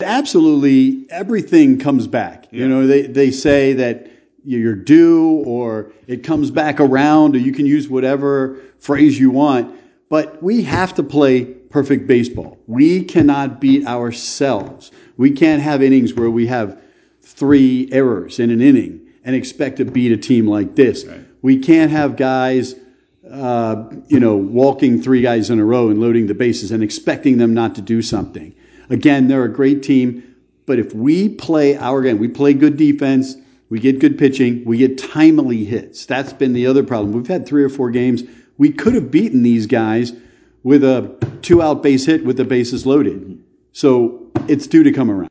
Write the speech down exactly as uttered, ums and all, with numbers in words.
Absolutely, everything comes back. Yeah. You know, they, they say that you're due or it comes back around, or you can use whatever phrase you want. But we have to play perfect baseball. We cannot beat ourselves. We can't have innings where we have three errors in an inning and expect to beat a team like this. Right. We can't have guys, uh, you know, walking three guys in a row and loading the bases and expecting them not to do something. Again, they're a great team, but if we play our game, we play good defense, we get good pitching, we get timely hits. That's been the other problem. We've had three or four games. We could have beaten these guys with a two-out base hit with the bases loaded. So it's due to come around.